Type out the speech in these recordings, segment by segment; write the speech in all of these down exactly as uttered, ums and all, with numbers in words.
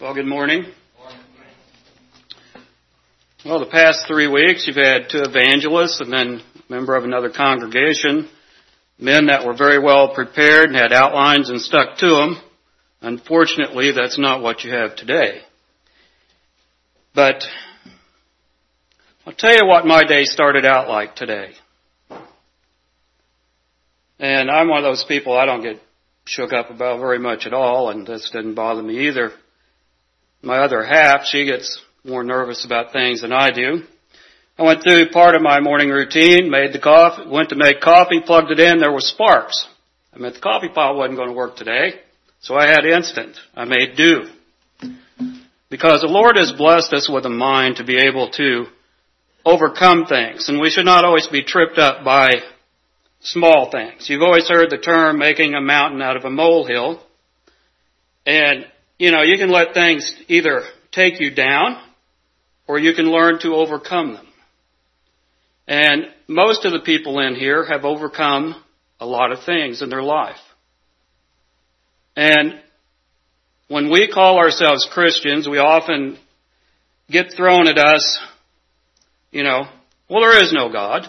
Well, good morning. Well, the past three weeks you've had two evangelists and then a member of another congregation, men that were very well prepared and had outlines and stuck to them. Unfortunately, that's not what you have today. But I'll tell you what my day started out like today. And I'm one of those people I don't get shook up about very much at all, and this didn't bother me either. My other half, she gets more nervous about things than I do. I went through part of my morning routine, made the coffee, went to make coffee, plugged it in, there were sparks. I meant the coffee pot wasn't going to work today, so I had instant. I made do. Because the Lord has blessed us with a mind to be able to overcome things, and we should not always be tripped up by small things. You've always heard the term making a mountain out of a molehill, and you know, you can let things either take you down or you can learn to overcome them. And most of the people in here have overcome a lot of things in their life. And when we call ourselves Christians, we often get thrown at us, you know, well, there is no God.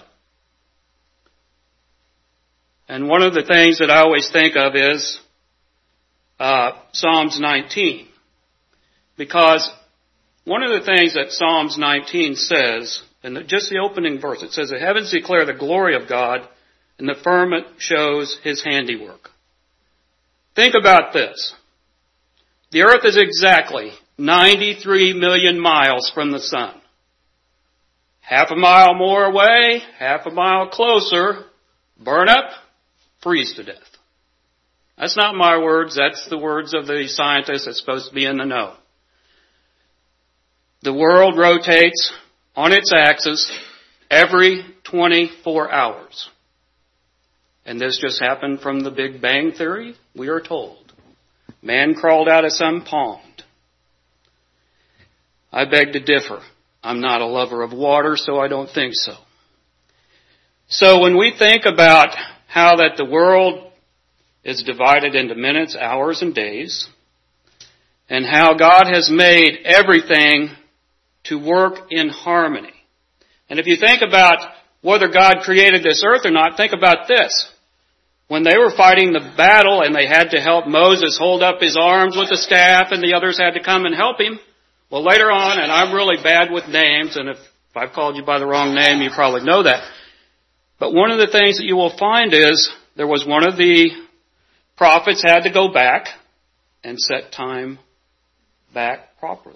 And one of the things that I always think of is Uh, Psalms nineteen. Because one of the things that Psalms nineteen says, and just the opening verse, it says, the heavens declare the glory of God, and the firmament shows his handiwork. Think about this. The earth is exactly ninety-three million miles from the sun. Half a mile more away, half a mile closer, burn up, freeze to death. That's not my words. That's the words of the scientist that's supposed to be in the know. The world rotates on its axis every twenty-four hours. And this just happened from the Big Bang Theory, we are told. Man crawled out of some pond. I beg to differ. I'm not a lover of water, so I don't think so. So when we think about how that the world is divided into minutes, hours, and days, and how God has made everything to work in harmony. And if you think about whether God created this earth or not, think about this. When they were fighting the battle and they had to help Moses hold up his arms with the staff and the others had to come and help him, well, later on, and I'm really bad with names, and if I've called you by the wrong name, you probably know that. But one of the things that you will find is there was one of the prophets had to go back and set time back properly.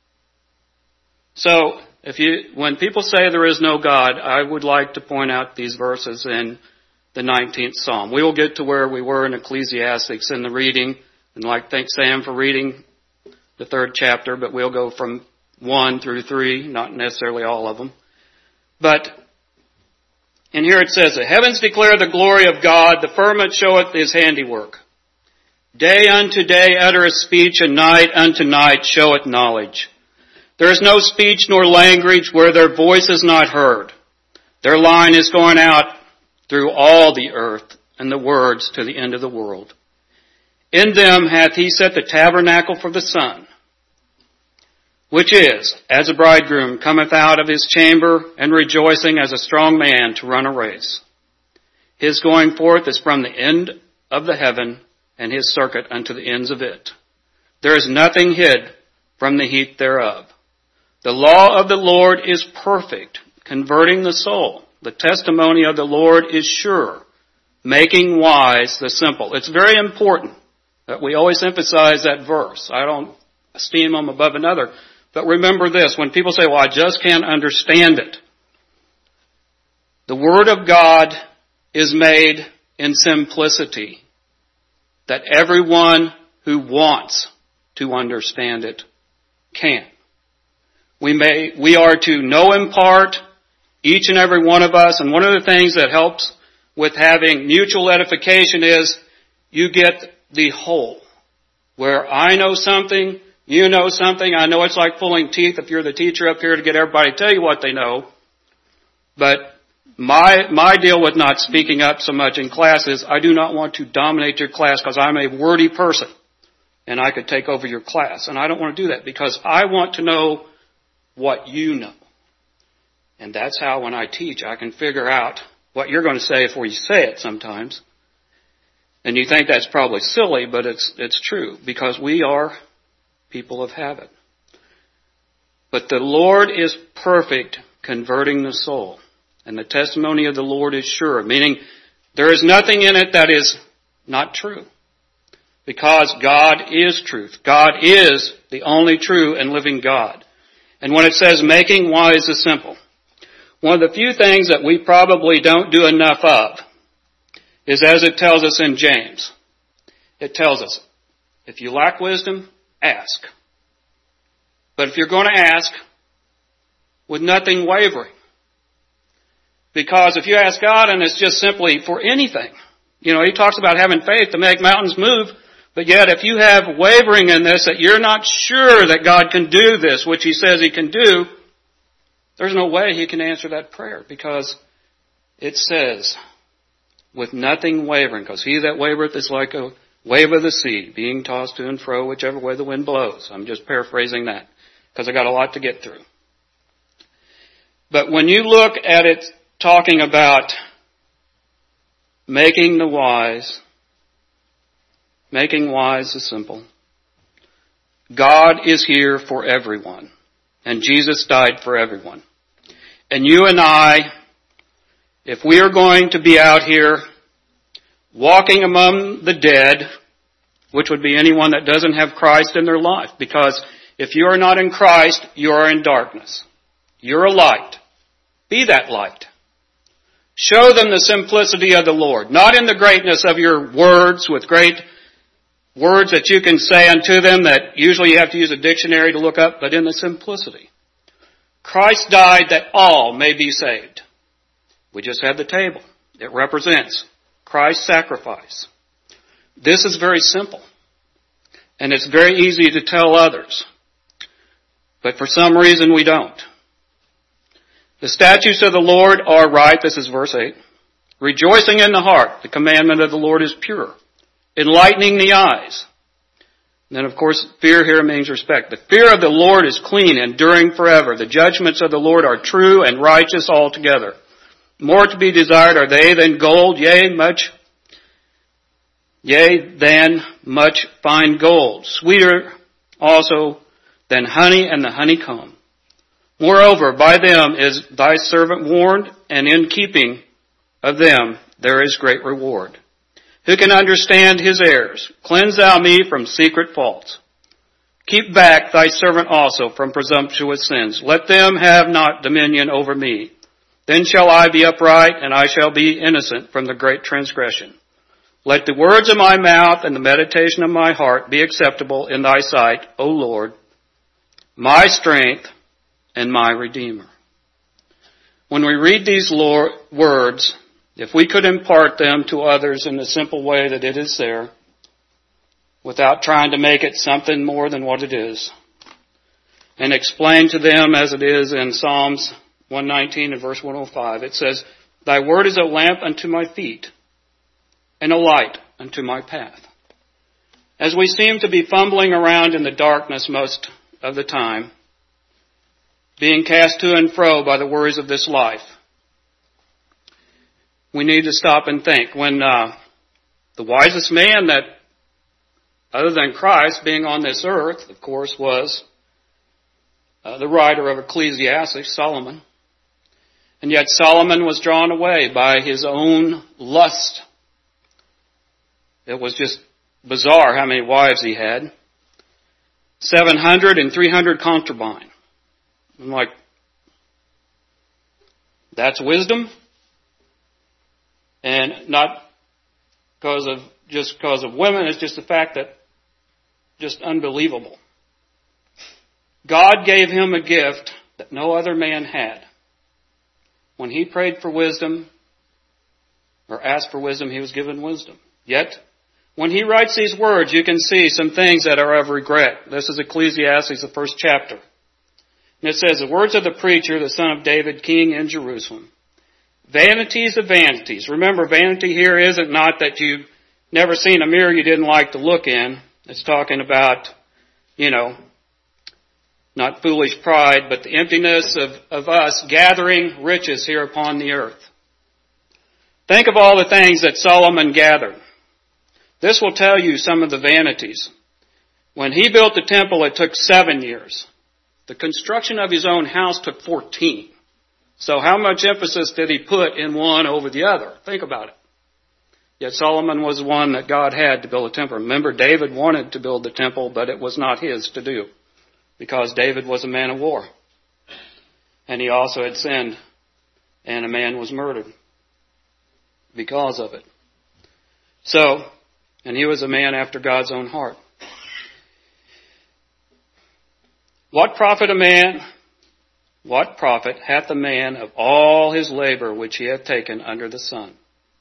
So, if you, when people say there is no God, I would like to point out these verses in the nineteenth Psalm. We will get to where we were in Ecclesiastes in the reading, and like thank Sam for reading the third chapter, but we'll go from one through three, not necessarily all of them. But and here it says, the heavens declare the glory of God, the firmament showeth his handiwork. Day unto day uttereth speech, and night unto night showeth knowledge. There is no speech nor language where their voice is not heard. Their line is going out through all the earth, and the words to the end of the world. In them hath he set the tabernacle for the sun, which is, as a bridegroom cometh out of his chamber, and rejoicing as a strong man to run a race. His going forth is from the end of the heaven, and his circuit unto the ends of it. There is nothing hid from the heat thereof. The law of the Lord is perfect, converting the soul. The testimony of the Lord is sure, making wise the simple. It's very important that we always emphasize that verse. I don't esteem them above another. But remember this, when people say, well, I just can't understand it. The Word of God is made in simplicity, that everyone who wants to understand it can. We may, we are to know in part, each and every one of us, and one of the things that helps with having mutual edification is you get the whole. Where I know something, you know something. I know it's like pulling teeth if you're the teacher up here to get everybody to tell you what they know. But my my deal with not speaking up so much in class is I do not want to dominate your class because I'm a wordy person. and I could take over your class. And I don't want to do that because I want to know what you know. And that's how when I teach, I can figure out what you're going to say before you say it sometimes. And you think that's probably silly, but it's it's true because we are people of habit. But the Lord is perfect, converting the soul. And the testimony of the Lord is sure, meaning there is nothing in it that is not true. Because God is truth. God is the only true and living God. And when it says making wise the simple, one of the few things that we probably don't do enough of is as it tells us in James. It tells us, if you lack wisdom, ask. But if you're going to ask, with nothing wavering. Because if you ask God and it's just simply for anything, you know, he talks about having faith to make mountains move, but yet if you have wavering in this, that you're not sure that God can do this, which he says he can do, there's no way he can answer that prayer because it says, with nothing wavering, because he that wavereth is like a wave of the sea, being tossed to and fro, whichever way the wind blows. I'm just paraphrasing that because I got a lot to get through. But when you look at it talking about making the wise, making wise the simple, God is here for everyone. And Jesus died for everyone. And you and I, if we are going to be out here walking among the dead, which would be anyone that doesn't have Christ in their life, because if you are not in Christ, you are in darkness. You're a light. Be that light. Show them the simplicity of the Lord, not in the greatness of your words with great words that you can say unto them that usually you have to use a dictionary to look up, but in the simplicity. Christ died that all may be saved. We just have the table. It represents Christ's sacrifice. This is very simple. And it's very easy to tell others. But for some reason we don't. The statutes of the Lord are right. This is verse eight. Rejoicing in the heart. The commandment of the Lord is pure. Enlightening the eyes. And then, of course, fear here means respect. The fear of the Lord is clean, enduring forever. The judgments of the Lord are true and righteous altogether. More to be desired are they than gold, yea, much, yea, than much fine gold. Sweeter also than honey and the honeycomb. Moreover, by them is thy servant warned, and in keeping of them there is great reward. Who can understand his errors? Cleanse thou me from secret faults. Keep back thy servant also from presumptuous sins. Let them have not dominion over me. Then shall I be upright, and I shall be innocent from the great transgression. Let the words of my mouth and the meditation of my heart be acceptable in thy sight, O Lord, my strength and my Redeemer. When we read these Lord, words, if we could impart them to others in the simple way that it is there, without trying to make it something more than what it is, and explain to them as it is in Psalms one nineteen and verse one oh five, it says, thy word is a lamp unto my feet, and a light unto my path. As we seem to be fumbling around in the darkness most of the time, being cast to and fro by the worries of this life, we need to stop and think. When uh, the wisest man that, other than Christ being on this earth, of course, was uh, the writer of Ecclesiastes, Solomon. And yet Solomon was drawn away by his own lust. It was just bizarre how many wives he had. seven hundred and three hundred concubines. I'm like, that's wisdom? And not because of, just because of women, it's just the fact that, just unbelievable. God gave him a gift that no other man had. When he prayed for wisdom, or asked for wisdom, he was given wisdom. Yet, when he writes these words, you can see some things that are of regret. This is Ecclesiastes, the first chapter. And it says, the words of the preacher, the son of David, king in Jerusalem. Vanities of vanities. Remember, vanity here isn't not that you've never seen a mirror you didn't like to look in. It's talking about, you know, not foolish pride, but the emptiness of, of us gathering riches here upon the earth. Think of all the things that Solomon gathered. This will tell you some of the vanities. When he built the temple, it took seven years. The construction of his own house took fourteen. So how much emphasis did he put in one over the other? Think about it. Yet Solomon was the one that God had to build a temple. Remember, David wanted to build the temple, but it was not his to do, because David was a man of war. And he also had sinned, and a man was murdered because of it. So, and he was a man after God's own heart. What profit a man, what profit hath a man of all his labor which he hath taken under the sun?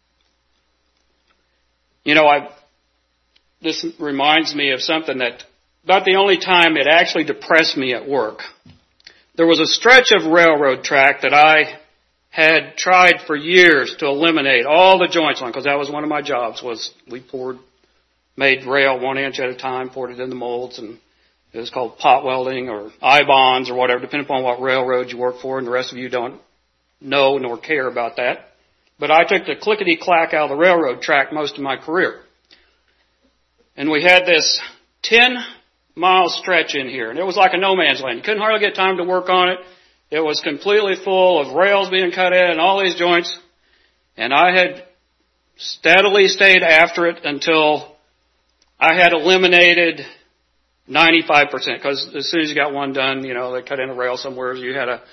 You know, I, this reminds me of something that, about the only time it actually depressed me at work. There was a stretch of railroad track that I had tried for years to eliminate all the joints on, because that was one of my jobs, was we poured, made rail one inch at a time, poured it in the molds, and it was called pot welding or I-bonds or whatever, depending upon what railroad you work for, and the rest of you don't know nor care about that. But I took the clickety-clack out of the railroad track most of my career. And we had this ten-mile stretch in here, and it was like a no-man's land. You couldn't hardly get time to work on it. It was completely full of rails being cut in and all these joints. And I had steadily stayed after it until I had eliminated ninety-five percent. Because as soon as you got one done, you know, they cut in a rail somewhere, you had a,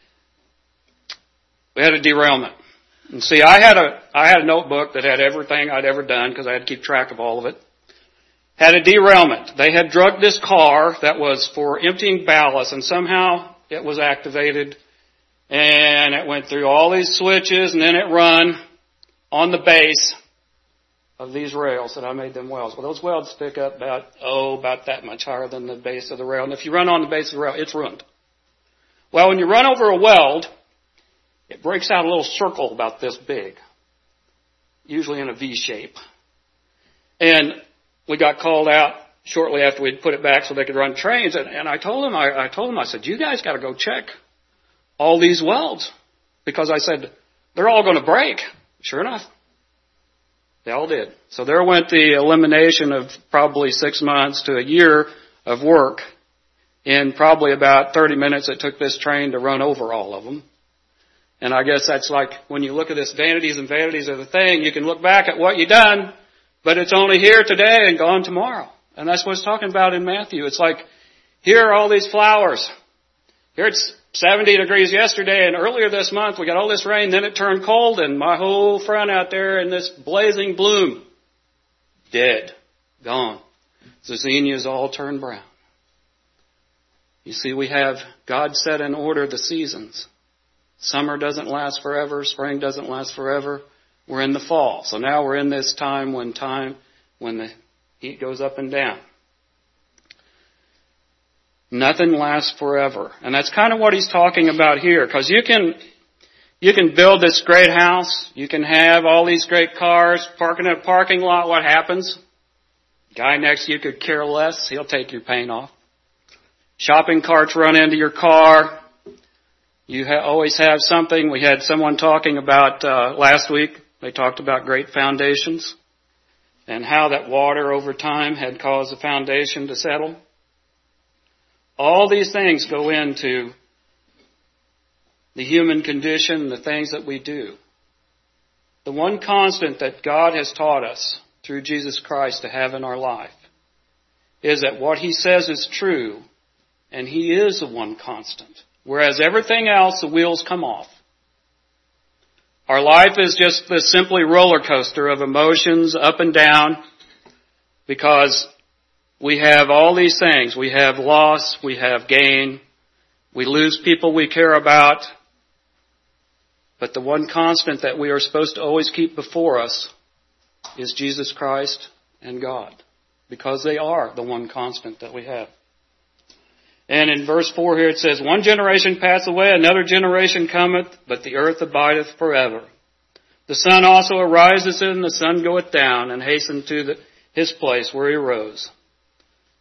we had a derailment. And see, I had a, I had a notebook that had everything I'd ever done, because I had to keep track of all of it. Had a derailment. They had drugged this car that was for emptying ballast, and somehow it was activated, and it went through all these switches, and then it run on the base of these rails that I made them welds. Well, those welds stick up about, oh, about that much higher than the base of the rail. And if you run on the base of the rail, it's ruined. Well, when you run over a weld, it breaks out a little circle about this big, usually in a V shape. And we got called out shortly after we'd put it back so they could run trains. And, and I told them, I, I told them, I said, you guys got to go check all these welds, because I said, they're all going to break. Sure enough, they all did. So there went the elimination of probably six months to a year of work in probably about thirty minutes it took this train to run over all of them. And I guess that's like when you look at this vanities and vanities of the thing, you can look back at what you done, but it's only here today and gone tomorrow. And that's what it's talking about in Matthew. It's like, here are all these flowers. Here it's seventy degrees yesterday, and earlier this month we got all this rain, then it turned cold, and my whole front out there in this blazing bloom, dead, gone. The zinnias all turned brown. You see, we have God set in order the seasons. Summer doesn't last forever. Spring doesn't last forever. We're in the fall. So now we're in this time when time, when the heat goes up and down. Nothing lasts forever. And that's kind of what he's talking about here. Because you can, you can build this great house. You can have all these great cars, park in a parking lot. What happens? Guy next to you could care less. He'll take your paint off. Shopping carts run into your car. You ha- always have something. We had someone talking about uh, last week. They talked about great foundations and how that water over time had caused the foundation to settle. All these things go into the human condition, the things that we do. The one constant that God has taught us through Jesus Christ to have in our life is that what He says is true, and He is the one constant. Whereas everything else, the wheels come off. Our life is just the simply roller coaster of emotions up and down, because we have all these things. We have loss, we have gain, we lose people we care about. But the one constant that we are supposed to always keep before us is Jesus Christ and God, because they are the one constant that we have. And in verse four here it says, one generation passeth away, another generation cometh, but the earth abideth forever. The sun also ariseth, and the sun goeth down, and hasteneth to the, his place where he rose.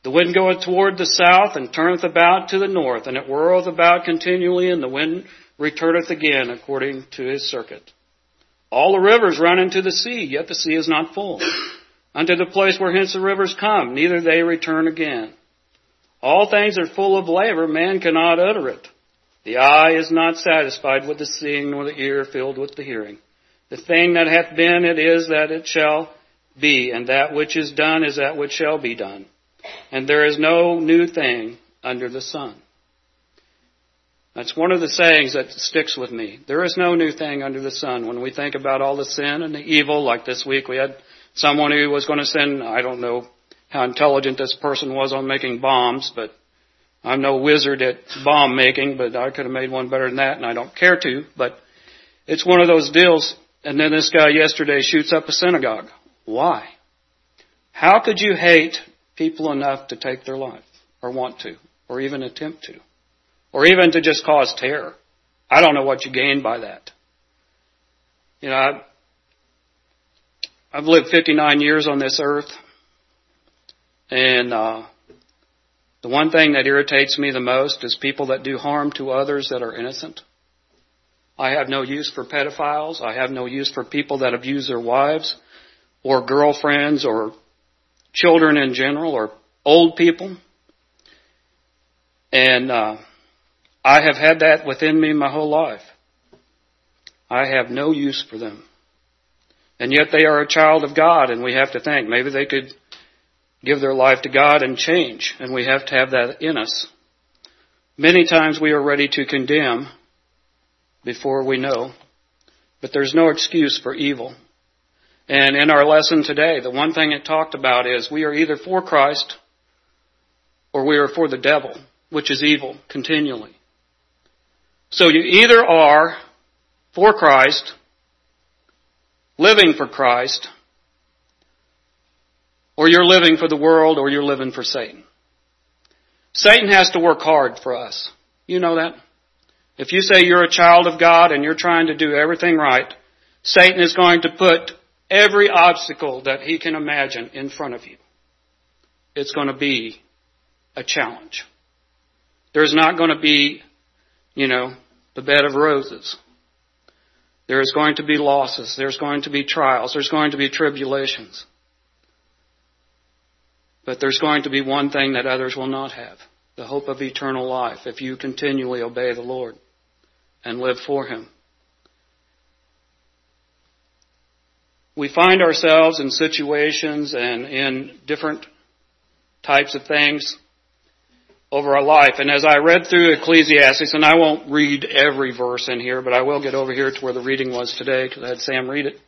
The wind goeth toward the south, and turneth about to the north, and it whirleth about continually, and the wind returneth again according to his circuit. All the rivers run into the sea, yet the sea is not full. Unto the place where hence the rivers come, neither they return again. All things are full of labor, man cannot utter it. The eye is not satisfied with the seeing, nor the ear filled with the hearing. The thing that hath been, it is that it shall be, and that which is done is that which shall be done. And there is no new thing under the sun. That's one of the sayings that sticks with me. There is no new thing under the sun. When we think about all the sin and the evil, like this week we had someone who was going to send, I don't know how intelligent this person was on making bombs, but I'm no wizard at bomb making, but I could have made one better than that, and I don't care to. But it's one of those deals. And then this guy yesterday shoots up a synagogue. Why? How could you hate people enough to take their life, or want to, or even attempt to, or even to just cause terror? I don't know what you gain by that. You know, I've, I've lived fifty-nine years on this earth, and uh, the one thing that irritates me the most is people that do harm to others that are innocent. I have no use for pedophiles. I have no use for people that abuse their wives or girlfriends or children in general or old people. And uh, I have had that within me my whole life. I have no use for them. And yet they are a child of God, and we have to think maybe they could give their life to God and change, and we have to have that in us. Many times we are ready to condemn before we know, but there's no excuse for evil. And in our lesson today, the one thing it talked about is we are either for Christ or we are for the devil, which is evil continually. So you either are for Christ, living for Christ, or you're living for the world, or you're living for Satan. Satan has to work hard for us. You know that? If you say you're a child of God and you're trying to do everything right, Satan is going to put every obstacle that he can imagine in front of you. It's going to be a challenge. There's not going to be, you know, the bed of roses. There is going to be losses. There's going to be trials. There's going to be tribulations. But there's going to be one thing that others will not have, the hope of eternal life, if you continually obey the Lord and live for Him. We find ourselves in situations and in different types of things over our life. And as I read through Ecclesiastes, and I won't read every verse in here, but I will get over here to where the reading was today, because I had Sam read it,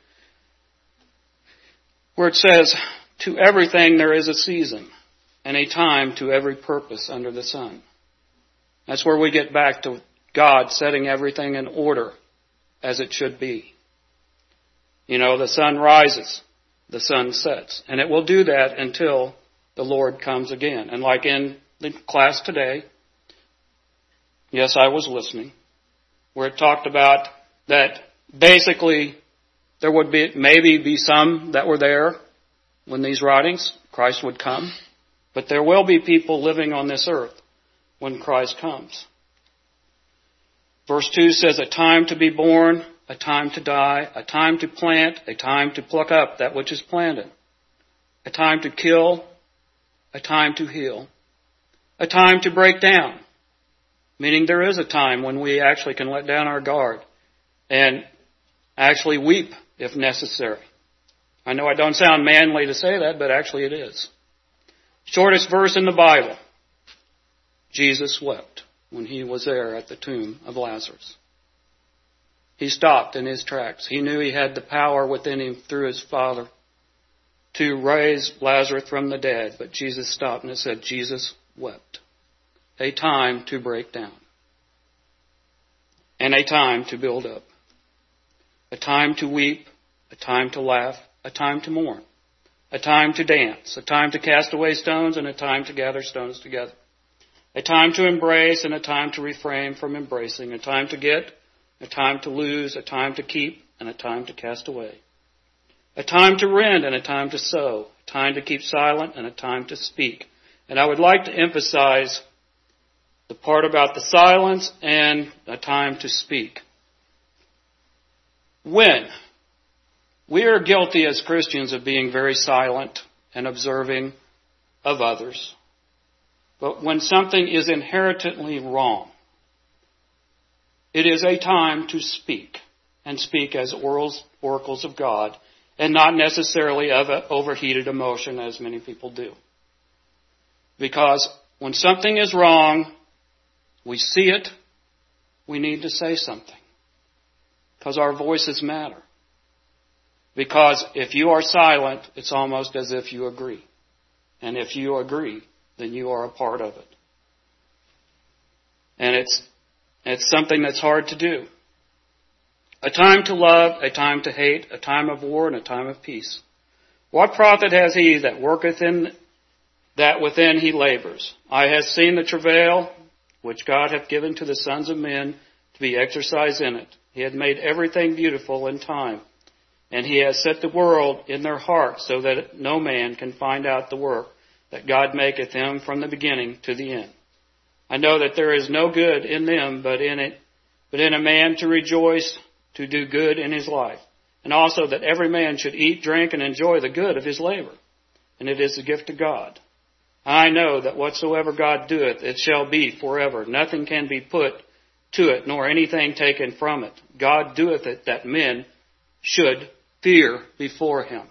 where it says, to everything there is a season, and a time to every purpose under the sun. That's where we get back to God setting everything in order as it should be. You know, the sun rises, the sun sets, and it will do that until the Lord comes again. And like in the class today, yes, I was listening, where it talked about that basically there would be maybe be some that were there when these writings, Christ would come. But there will be people living on this earth when Christ comes. Verse two says, a time to be born, a time to die, a time to plant, a time to pluck up that which is planted, a time to kill, a time to heal, a time to break down. Meaning there is a time when we actually can let down our guard and actually weep if necessary. I know I don't sound manly to say that, but actually it is. Shortest verse in the Bible. Jesus wept when he was there at the tomb of Lazarus. He stopped in his tracks. He knew he had the power within him through his Father to raise Lazarus from the dead. But Jesus stopped and said, Jesus wept. A time to break down. And a time to build up. A time to weep. A time to laugh. A time to mourn. A time to dance. A time to cast away stones and a time to gather stones together. A time to embrace and a time to refrain from embracing. A time to get, a time to lose, a time to keep, and a time to cast away. A time to rend and a time to sow. A time to keep silent and a time to speak. And I would like to emphasize the part about the silence and a time to speak. When we are guilty as Christians of being very silent and observing of others, but when something is inherently wrong, it is a time to speak, and speak as oracles of God, and not necessarily of an overheated emotion as many people do. Because when something is wrong, we see it, we need to say something. Because our voices matter. Because if you are silent, it's almost as if you agree. And if you agree, then you are a part of it. And it's it's something that's hard to do. A time to love, a time to hate, a time of war, and a time of peace. What profit has he that worketh in that within he labors? I have seen the travail which God hath given to the sons of men to be exercised in it. He hath made everything beautiful in time. And he has set the world in their hearts, so that no man can find out the work that God maketh them from the beginning to the end. I know that there is no good in them, but in it, but in a man to rejoice, to do good in his life. And also that every man should eat, drink, and enjoy the good of his labor. And it is the gift of God. I know that whatsoever God doeth, it shall be forever. Nothing can be put to it, nor anything taken from it. God doeth it that men should fear before him.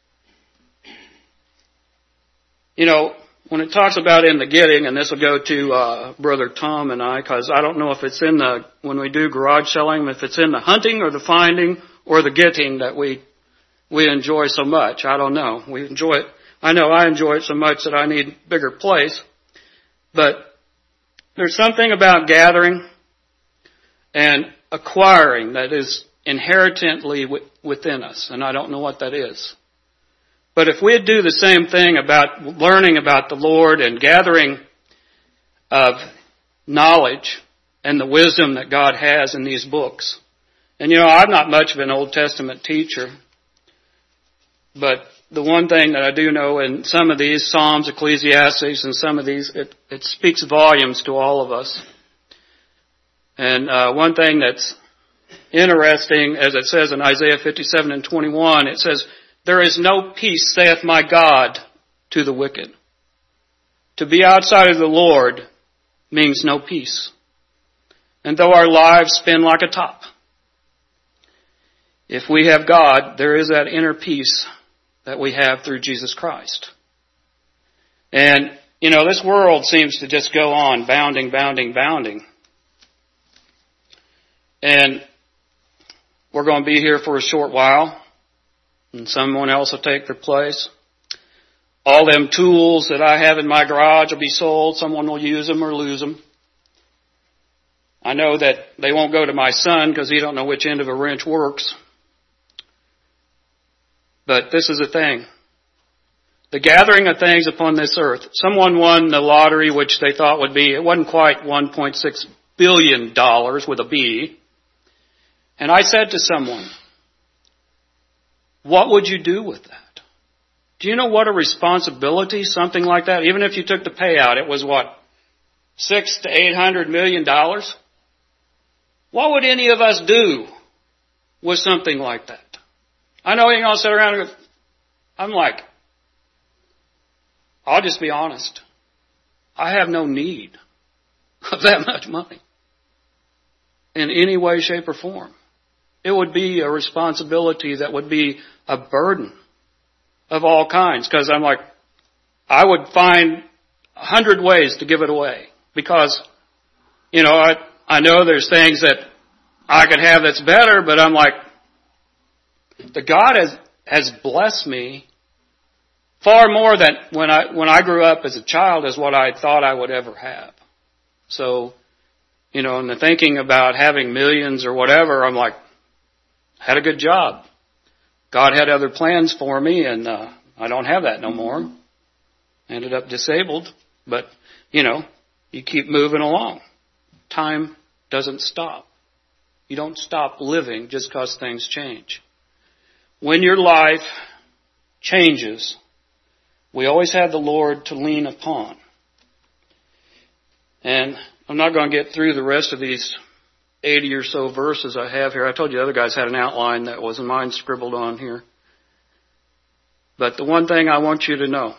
You know, when it talks about in the getting, and this will go to uh, Brother Tom and I, because I don't know if it's in the, when we do garage selling, if it's in the hunting or the finding or the getting that we we enjoy so much. I don't know. We enjoy it. I know I enjoy it so much that I need a bigger place. But there's something about gathering and acquiring that is inherently within us, and I don't know what that is. But if we'd do the same thing about learning about the Lord and gathering of knowledge and the wisdom that God has in these books. And you know, I'm not much of an Old Testament teacher, but the one thing that I do know in some of these, Psalms, Ecclesiastes, and some of these, it, it speaks volumes to all of us. And uh, one thing that's interesting, as it says in Isaiah fifty-seven and twenty-one, it says, there is no peace, saith my God, to the wicked. To be outside of the Lord means no peace. And though our lives spin like a top, if we have God, there is that inner peace that we have through Jesus Christ. And, you know, this world seems to just go on bounding, bounding, bounding. And we're going to be here for a short while, and someone else will take their place. All them tools that I have in my garage will be sold. Someone will use them or lose them. I know that they won't go to my son because he don't know which end of a wrench works. But this is the thing. The gathering of things upon this earth. Someone won the lottery, which they thought would be, it wasn't quite one point six billion dollars with a B. And I said to someone, what would you do with that? Do you know what a responsibility something like that, even if you took the payout, it was what, six to eight hundred million dollars? What would any of us do with something like that? I know you're going to sit around and go, I'm like, I'll just be honest. I have no need of that much money in any way, shape, or form. It would be a responsibility that would be a burden of all kinds. Because I'm like, I would find a hundred ways to give it away. Because, you know, I, I know there's things that I could have that's better, but I'm like, the God has, has blessed me far more than when I, when I grew up as a child as what I thought I would ever have. So, you know, in the thinking about having millions or whatever, I'm like, had a good job. God had other plans for me, and uh, I don't have that no more. Ended up disabled, but, you know, you keep moving along. Time doesn't stop. You don't stop living just because things change. When your life changes, we always have the Lord to lean upon. And I'm not going to get through the rest of these eighty or so verses I have here. I told you the other guys had an outline that wasn't mine scribbled on here. But the one thing I want you to know,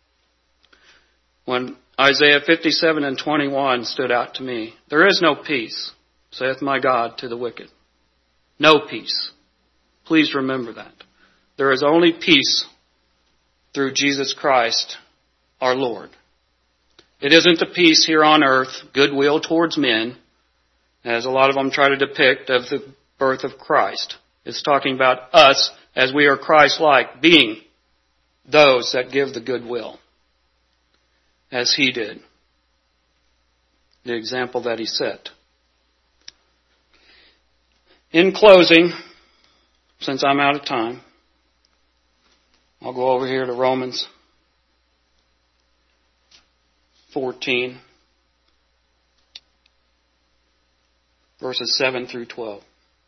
when Isaiah fifty-seven and twenty-one stood out to me, there is no peace, saith my God, to the wicked. No peace. Please remember that. There is only peace through Jesus Christ, our Lord. It isn't the peace here on earth, goodwill towards men, as a lot of them try to depict of the birth of Christ. It's talking about us as we are Christ-like, being those that give the goodwill, as He did. The example that He set. In closing, since I'm out of time, I'll go over here to Romans fourteen, verses seven through twelve.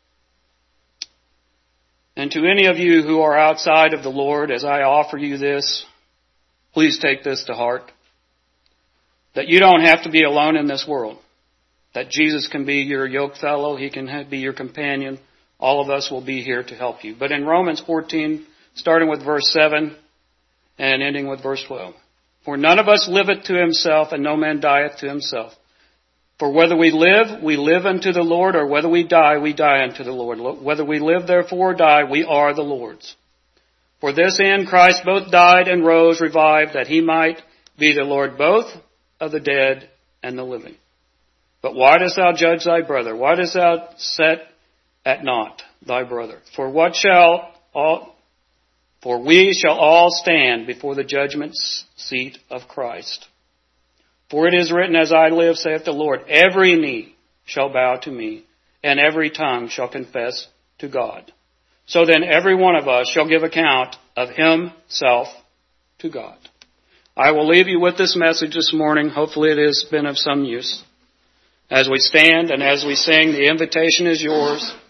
And to any of you who are outside of the Lord, as I offer you this, please take this to heart. That you don't have to be alone in this world. That Jesus can be your yoke fellow. He can be your companion. All of us will be here to help you. But in Romans fourteen, starting with verse seven and ending with verse twelve. For none of us liveth to himself, and no man dieth to himself. For whether we live, we live unto the Lord, or whether we die, we die unto the Lord. Whether we live, therefore, or die, we are the Lord's. For this end Christ both died and rose, revived, that He might be the Lord both of the dead and the living. But why dost thou judge thy brother? Why dost thou set at naught thy brother? For what shall all, for we shall all stand before the judgment seat of Christ. For it is written, as I live, saith the Lord, every knee shall bow to me, and every tongue shall confess to God. So then every one of us shall give account of himself to God. I will leave you with this message this morning. Hopefully it has been of some use. As we stand and as we sing, the invitation is yours.